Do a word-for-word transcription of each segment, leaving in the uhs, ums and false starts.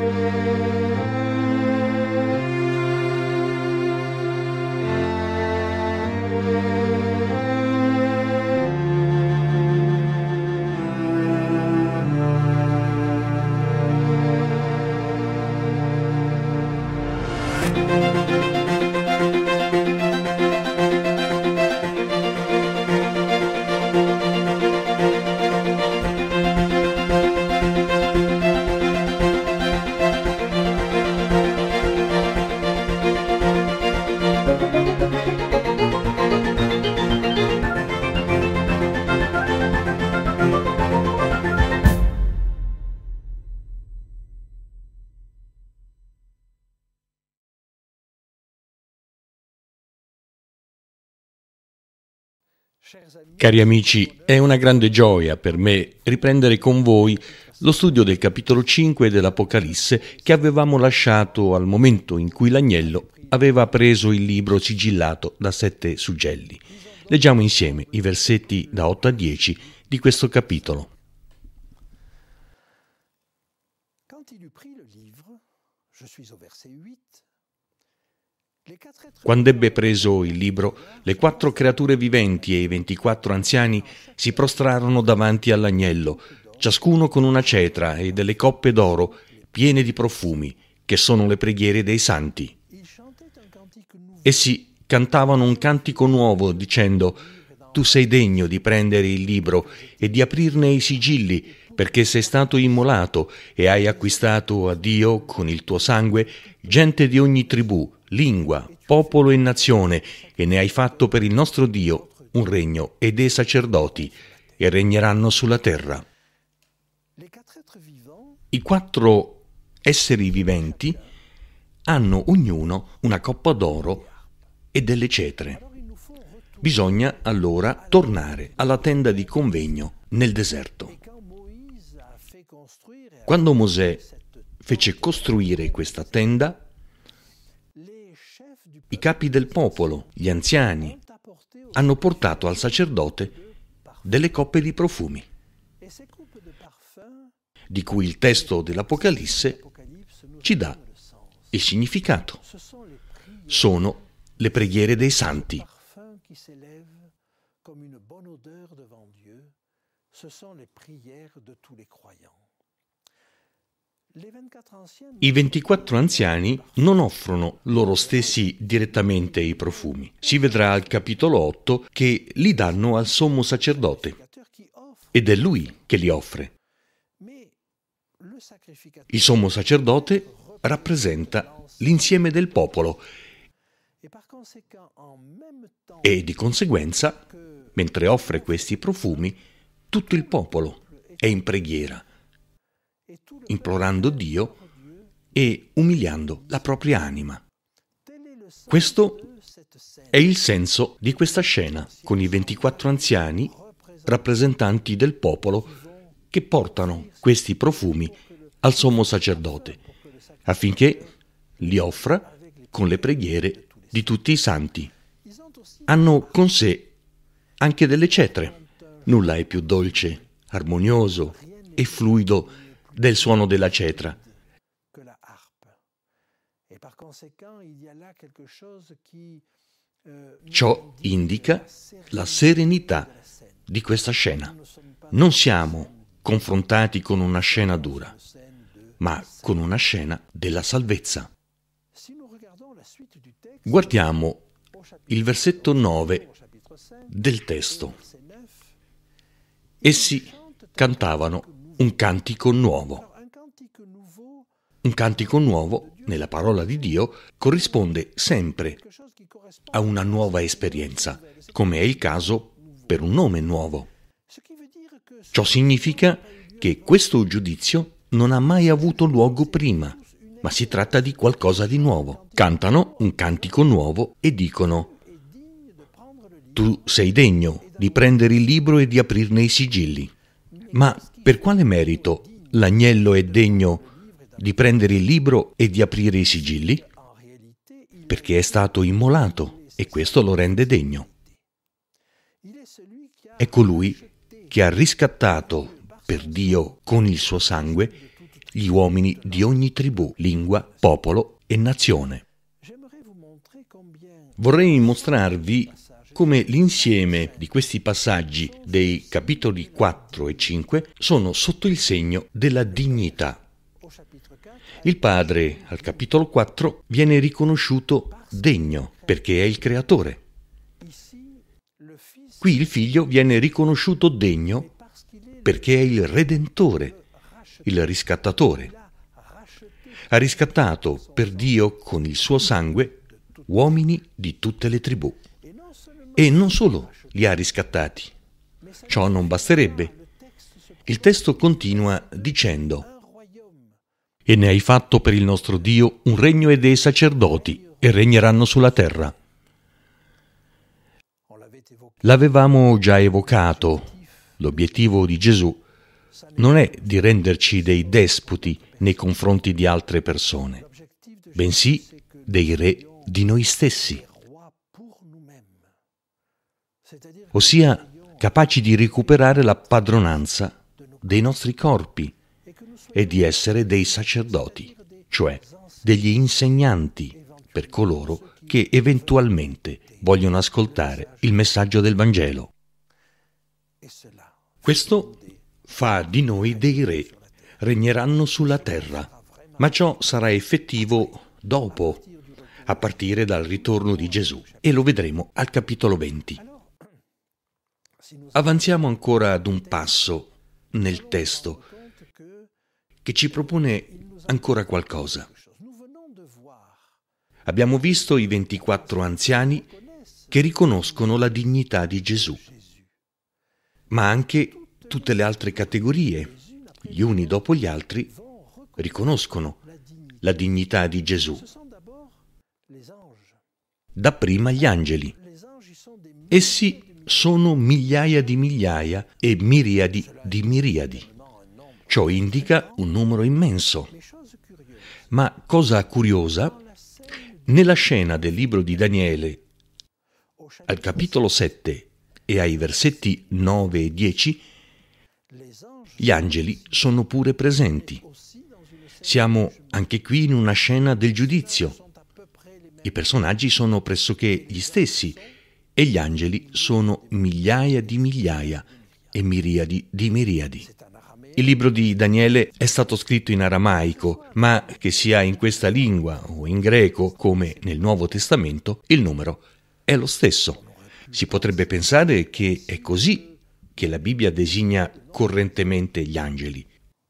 Cari amici, è una grande gioia per me riprendere con voi lo studio del capitolo cinque dell'Apocalisse che avevamo lasciato al momento in cui l'agnello aveva preso il libro sigillato da sette suggelli. Leggiamo insieme i versetti da otto a dieci di questo capitolo. Quando ebbe preso il libro, le quattro creature viventi e i ventiquattro anziani si prostrarono davanti all'agnello, ciascuno con una cetra e delle coppe d'oro piene di profumi, che sono le preghiere dei santi. Essi cantavano un cantico nuovo, dicendo: «Tu sei degno di prendere il libro e di aprirne i sigilli, perché sei stato immolato e hai acquistato a Dio con il tuo sangue gente di ogni tribù, lingua, popolo e nazione, e ne hai fatto per il nostro Dio un regno e dei sacerdoti, e regneranno sulla terra». I quattro esseri viventi hanno ognuno una coppa d'oro e delle cetre. Bisogna allora tornare alla tenda di convegno nel deserto. Quando Mosè fece costruire questa tenda, i capi del popolo, gli anziani, hanno portato al sacerdote delle coppe di profumi, di cui il testo dell'Apocalisse ci dà il significato. Sono le preghiere dei santi. I ventiquattro anziani non offrono loro stessi direttamente i profumi. Si vedrà al capitolo otto che li danno al sommo sacerdote ed è lui che li offre. Il sommo sacerdote rappresenta l'insieme del popolo e di conseguenza, mentre offre questi profumi, tutto il popolo è in preghiera, implorando Dio e umiliando la propria anima. Questo è il senso di questa scena, con i ventiquattro anziani, rappresentanti del popolo, che portano questi profumi al sommo sacerdote, affinché li offra con le preghiere di tutti i santi. Hanno con sé anche delle cetre. Nulla è più dolce, armonioso e fluido del suono della cetra. Ciò indica la serenità di questa scena. Non siamo confrontati con una scena dura, ma con una scena della salvezza. Guardiamo il versetto nove del testo. Essi cantavano un cantico nuovo. Un cantico nuovo, nella parola di Dio, corrisponde sempre a una nuova esperienza, come è il caso per un nome nuovo. Ciò significa che questo giudizio non ha mai avuto luogo prima, ma si tratta di qualcosa di nuovo. Cantano un cantico nuovo e dicono: «Tu sei degno di prendere il libro e di aprirne i sigilli». Ma per quale merito l'agnello è degno di prendere il libro e di aprire i sigilli? Perché è stato immolato e questo lo rende degno. È colui che ha riscattato per Dio con il suo sangue gli uomini di ogni tribù, lingua, popolo e nazione. Vorrei mostrarvi come l'insieme di questi passaggi dei capitoli quattro e cinque sono sotto il segno della dignità. Il Padre, al capitolo quattro, viene riconosciuto degno perché è il Creatore. Qui il Figlio viene riconosciuto degno perché è il Redentore, il riscattatore. Ha riscattato per Dio con il suo sangue uomini di tutte le tribù. E non solo li ha riscattati. Ciò non basterebbe. Il testo continua dicendo: «E ne hai fatto per il nostro Dio un regno e dei sacerdoti, e regneranno sulla terra». L'avevamo già evocato. L'obiettivo di Gesù non è di renderci dei despoti nei confronti di altre persone, bensì dei re di noi stessi, ossia capaci di recuperare la padronanza dei nostri corpi e di essere dei sacerdoti, cioè degli insegnanti per coloro che eventualmente vogliono ascoltare il messaggio del Vangelo. Questo fa di noi dei re, regneranno sulla terra, ma ciò sarà effettivo dopo, a partire dal ritorno di Gesù, e lo vedremo al capitolo venti. Avanziamo ancora ad un passo nel testo che ci propone ancora qualcosa. Abbiamo visto i ventiquattro anziani che riconoscono la dignità di Gesù, ma anche tutte le altre categorie, gli uni dopo gli altri, riconoscono la dignità di Gesù. Dapprima gli angeli. Essi sono migliaia di migliaia e miriadi di miriadi. Ciò indica un numero immenso. Ma cosa curiosa, nella scena del libro di Daniele, al capitolo sette e ai versetti nove e dieci, gli angeli sono pure presenti. Siamo anche qui in una scena del giudizio. I personaggi sono pressoché gli stessi e gli angeli sono migliaia di migliaia e miriadi di miriadi. Il libro di Daniele è stato scritto in aramaico, ma che sia in questa lingua o in greco, come nel Nuovo Testamento, il numero è lo stesso. Si potrebbe pensare che è così che la Bibbia designa correntemente gli angeli.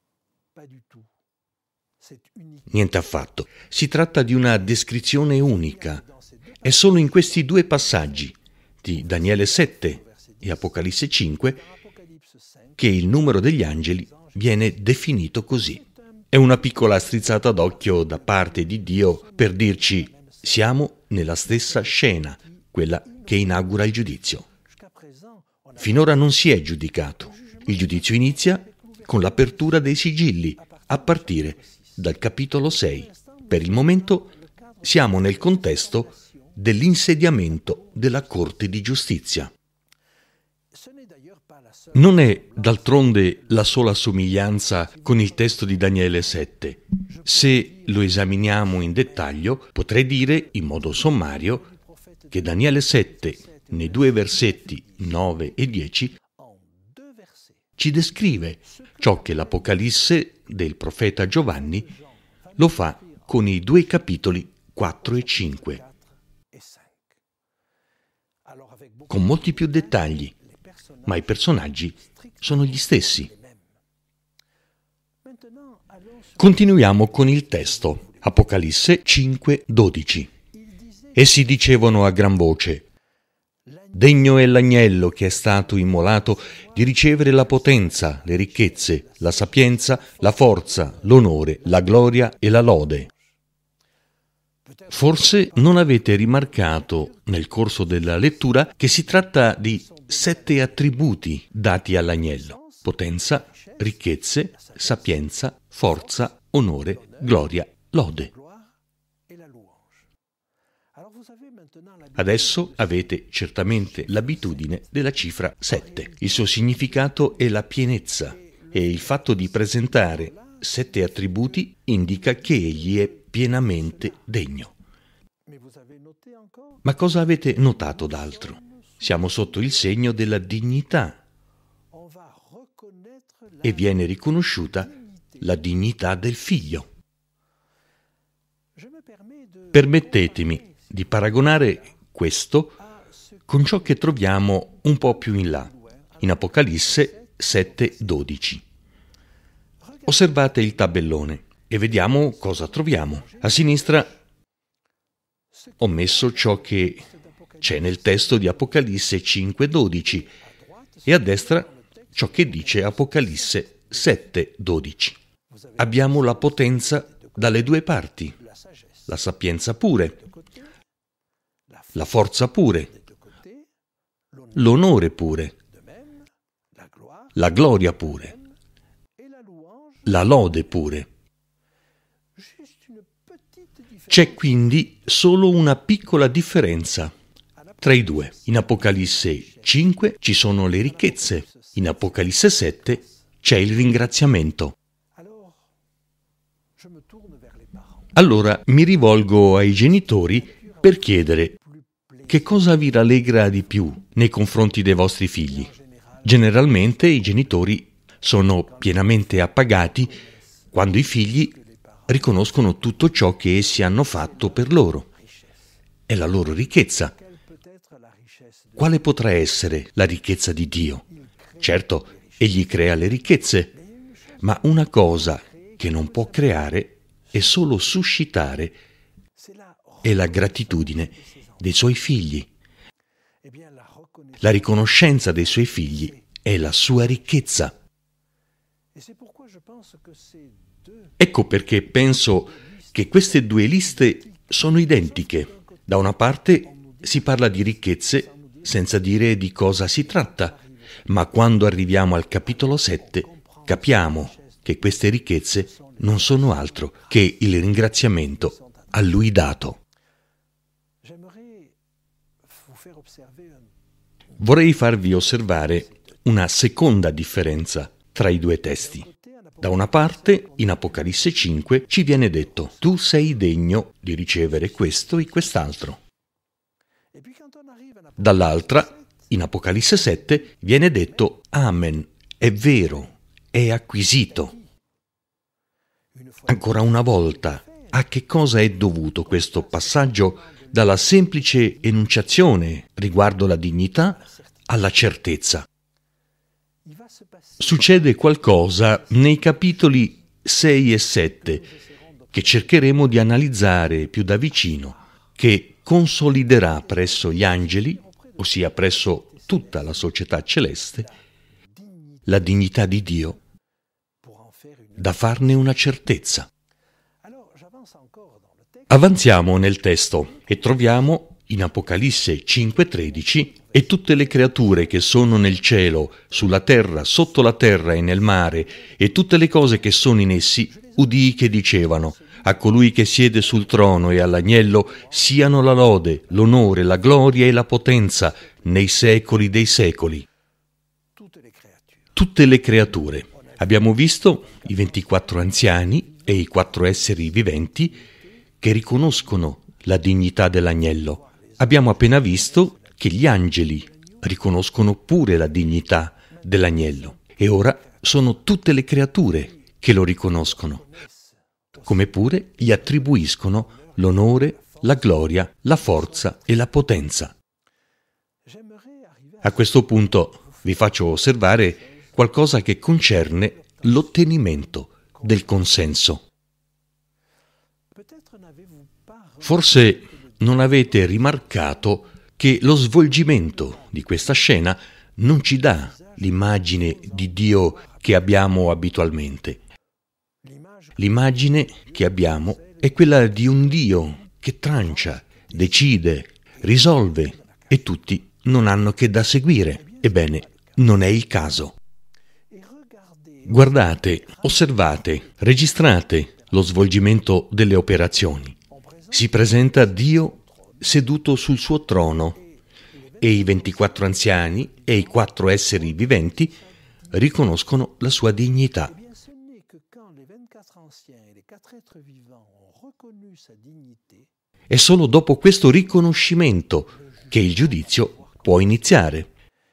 Niente affatto. Si tratta di una descrizione unica. È solo in questi due passaggi, di Daniele sette e Apocalisse cinque, che il numero degli angeli viene definito così. È una piccola strizzata d'occhio da parte di Dio per dirci: siamo nella stessa scena, quella che inaugura il giudizio. Finora non si è giudicato. Il giudizio inizia con l'apertura dei sigilli, a partire dal capitolo sei. Per il momento siamo nel contesto dell'insediamento della Corte di Giustizia. Non è d'altronde la sola somiglianza con il testo di Daniele sette. Se lo esaminiamo in dettaglio, potrei dire in modo sommario che Daniele sette, nei due versetti nove e dieci, ci descrive ciò che l'Apocalisse del profeta Giovanni lo fa con i due capitoli quattro e cinque. Con molti più dettagli, ma i personaggi sono gli stessi. Continuiamo con il testo. Apocalisse cinque dodici. Essi dicevano a gran voce: degno è l'agnello che è stato immolato di ricevere la potenza, le ricchezze, la sapienza, la forza, l'onore, la gloria e la lode. Forse non avete rimarcato nel corso della lettura che si tratta di sette attributi dati all'agnello: potenza, ricchezze, sapienza, forza, onore, gloria, lode. Adesso avete certamente l'abitudine della cifra sette. Il suo significato è la pienezza e il fatto di presentare sette attributi indica che egli è pienamente degno. Ma cosa avete notato d'altro? Siamo sotto il segno della dignità e viene riconosciuta la dignità del figlio. Permettetemi di paragonare questo con ciò che troviamo un po' più in là, in Apocalisse sette dodici. Osservate il tabellone e vediamo cosa troviamo. A sinistra ho messo ciò che c'è nel testo di Apocalisse cinque dodici e a destra ciò che dice Apocalisse sette dodici. Abbiamo la potenza dalle due parti, la sapienza pure, la forza pure, l'onore pure, la gloria pure, la lode pure. C'è quindi solo una piccola differenza tra i due. In Apocalisse cinque ci sono le ricchezze, in Apocalisse sette c'è il ringraziamento. Allora mi rivolgo ai genitori per chiedere che cosa vi rallegra di più nei confronti dei vostri figli. Generalmente i genitori sono pienamente appagati quando i figli riconoscono tutto ciò che essi hanno fatto per loro. È la loro ricchezza. Quale potrà essere la ricchezza di Dio? Certo, Egli crea le ricchezze, ma una cosa che non può creare è solo suscitare è la gratitudine dei suoi figli. La riconoscenza dei suoi figli è la sua ricchezza. Ecco perché penso che queste due liste sono identiche. Da una parte si parla di ricchezze senza dire di cosa si tratta, ma quando arriviamo al capitolo sette capiamo che queste ricchezze non sono altro che il ringraziamento a Lui dato. Vorrei farvi osservare una seconda differenza tra i due testi. Da una parte, in Apocalisse cinque, ci viene detto: tu sei degno di ricevere questo e quest'altro. Dall'altra, in Apocalisse sette, viene detto: amen, è vero, è acquisito. Ancora una volta, a che cosa è dovuto questo passaggio dalla semplice enunciazione riguardo la dignità alla certezza? Succede qualcosa nei capitoli sei e sette che cercheremo di analizzare più da vicino, che consoliderà presso gli angeli, ossia presso tutta la società celeste, la dignità di Dio, da farne una certezza. Avanziamo nel testo e troviamo in Apocalisse cinque tredici: e tutte le creature che sono nel cielo, sulla terra, sotto la terra e nel mare, e tutte le cose che sono in essi, udii che dicevano: a colui che siede sul trono e all'agnello siano la lode, l'onore, la gloria e la potenza nei secoli dei secoli. Tutte le creature. Abbiamo visto i ventiquattro anziani e i quattro esseri viventi che riconoscono la dignità dell'agnello. Abbiamo appena visto che gli angeli riconoscono pure la dignità dell'agnello e ora sono tutte le creature che lo riconoscono, come pure gli attribuiscono l'onore, la gloria, la forza e la potenza. A questo punto vi faccio osservare qualcosa che concerne l'ottenimento del consenso. Forse non avete rimarcato che lo svolgimento di questa scena non ci dà l'immagine di Dio che abbiamo abitualmente. L'immagine che abbiamo è quella di un Dio che trancia, decide, risolve e tutti non hanno che da seguire. Ebbene, non è il caso. Guardate, osservate, registrate lo svolgimento delle operazioni. Si presenta Dio seduto sul suo trono e i ventiquattro anziani e i quattro esseri viventi riconoscono la sua dignità. È solo dopo questo riconoscimento che il giudizio può iniziare.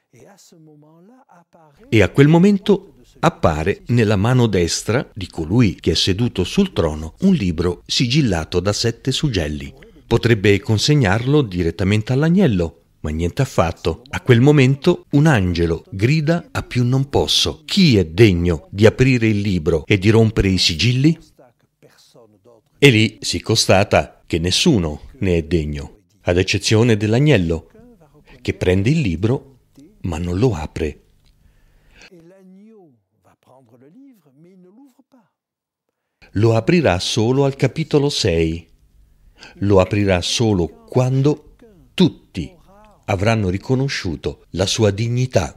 E a quel momento appare nella mano destra di colui che è seduto sul trono un libro sigillato da sette suggelli. Potrebbe consegnarlo direttamente all'agnello, ma niente affatto. A quel momento un angelo grida a più non posso: chi è degno di aprire il libro e di rompere i sigilli? E lì si constata che nessuno ne è degno, ad eccezione dell'agnello, che prende il libro ma non lo apre. Lo aprirà solo al capitolo sei. Lo aprirà solo quando tutti avranno riconosciuto la sua dignità.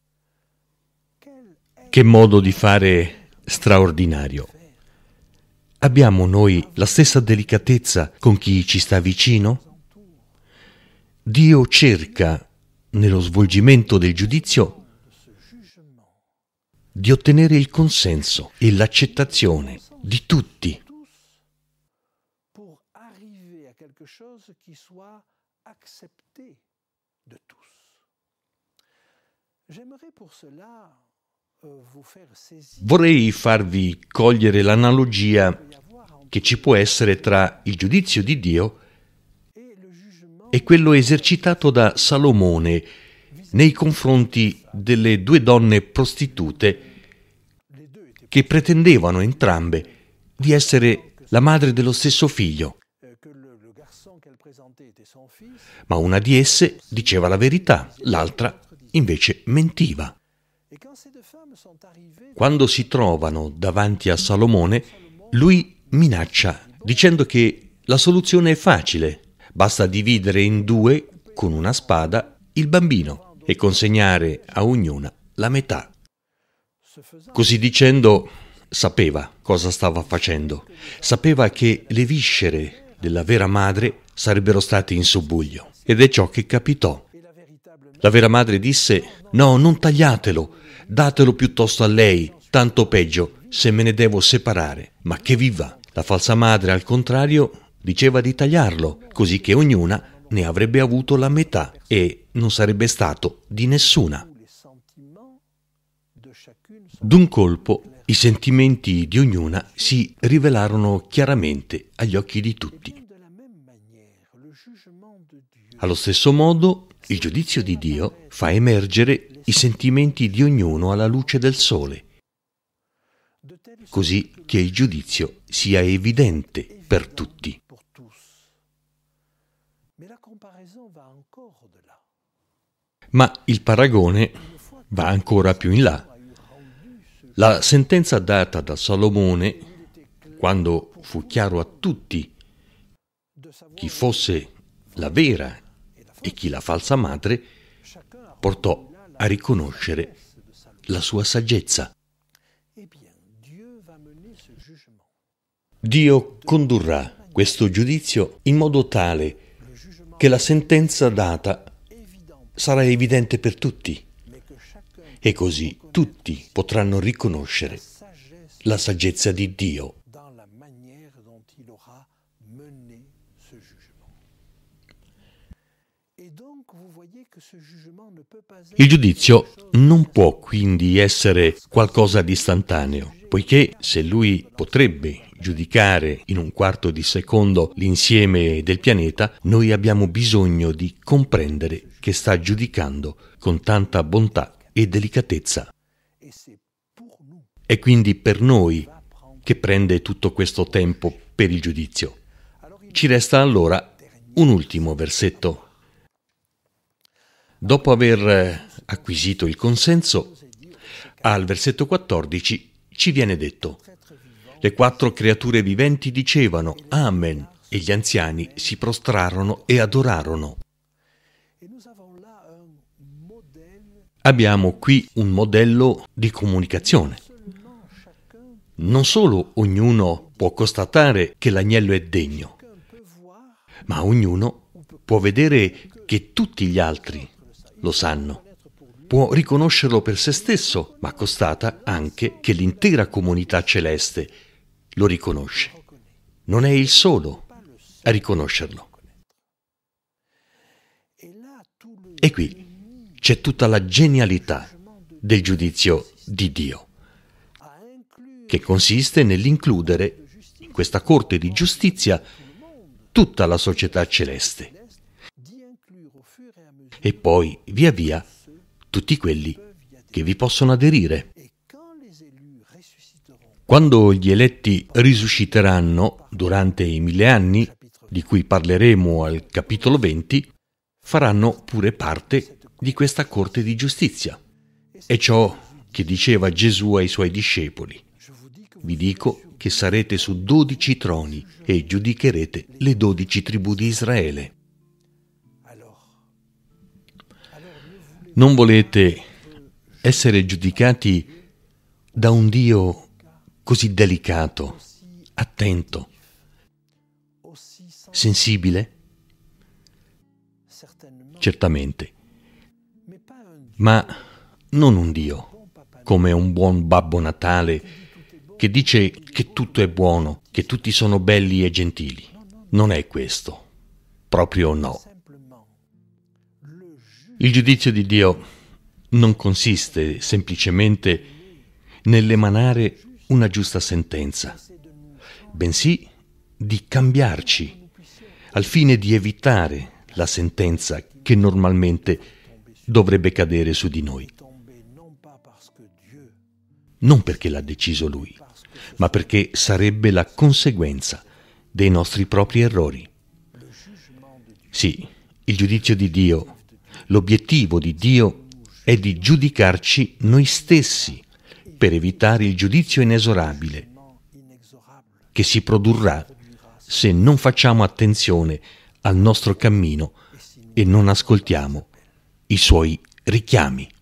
Che modo di fare straordinario! Abbiamo noi la stessa delicatezza con chi ci sta vicino? Dio cerca, nello svolgimento del giudizio, di ottenere il consenso e l'accettazione di tutti. Vorrei farvi cogliere l'analogia che ci può essere tra il giudizio di Dio e quello esercitato da Salomone nei confronti delle due donne prostitute che pretendevano entrambe di essere la madre dello stesso figlio. Ma una di esse diceva la verità, l'altra invece mentiva. Quando si trovano davanti a Salomone, lui minaccia dicendo che la soluzione è facile, basta dividere in due con una spada il bambino e consegnare a ognuna la metà. Così dicendo, sapeva cosa stava facendo, sapeva che le viscere della vera madre sarebbero state in subbuglio, ed è ciò che capitò. La vera madre disse: no, non tagliatelo, datelo piuttosto a lei, tanto peggio se me ne devo separare. Ma che vi va? La falsa madre, al contrario, diceva di tagliarlo, così che ognuna ne avrebbe avuto la metà e non sarebbe stato di nessuna. D'un colpo i sentimenti di ognuna si rivelarono chiaramente agli occhi di tutti. Allo stesso modo, il giudizio di Dio fa emergere i sentimenti di ognuno alla luce del sole, così che il giudizio sia evidente per tutti. Ma il paragone va ancora più in là. La sentenza data da Salomone, quando fu chiaro a tutti chi fosse la vera e chi la falsa madre, portò a riconoscere la sua saggezza. Dio condurrà questo giudizio in modo tale che la sentenza data sarà evidente per tutti e così tutti potranno riconoscere la saggezza di Dio. Il giudizio non può quindi essere qualcosa di istantaneo, poiché se lui potrebbe giudicare in un quarto di secondo l'insieme del pianeta, noi abbiamo bisogno di comprendere che sta giudicando con tanta bontà e delicatezza. È quindi per noi che prende tutto questo tempo per il giudizio. Ci resta allora un ultimo versetto. Dopo aver acquisito il consenso, al versetto quattordici ci viene detto: le quattro creature viventi dicevano Amen, e gli anziani si prostrarono e adorarono. Abbiamo qui un modello di comunicazione. Non solo ognuno può constatare che l'agnello è degno, ma ognuno può vedere che tutti gli altri lo sanno. Può riconoscerlo per se stesso, ma constata anche che l'intera comunità celeste lo riconosce. Non è il solo a riconoscerlo. E qui c'è tutta la genialità del giudizio di Dio, che consiste nell'includere in questa corte di giustizia tutta la società celeste e poi via via tutti quelli che vi possono aderire. Quando gli eletti risusciteranno durante i mille anni, di cui parleremo al capitolo venti, faranno pure parte di questa corte di giustizia. È ciò che diceva Gesù ai suoi discepoli. Vi dico che sarete su dodici troni e giudicherete le dodici tribù di Israele. Non volete essere giudicati da un Dio così delicato, attento, sensibile? Certamente, ma non un Dio come un buon Babbo Natale che dice che tutto è buono, che tutti sono belli e gentili. Non è questo, proprio no. Il giudizio di Dio non consiste semplicemente nell'emanare una giusta sentenza, bensì di cambiarci al fine di evitare la sentenza che normalmente dovrebbe cadere su di noi. Non perché l'ha deciso Lui, ma perché sarebbe la conseguenza dei nostri propri errori. Sì, il giudizio di Dio, l'obiettivo di Dio è di giudicarci noi stessi per evitare il giudizio inesorabile che si produrrà se non facciamo attenzione al nostro cammino e non ascoltiamo i suoi richiami.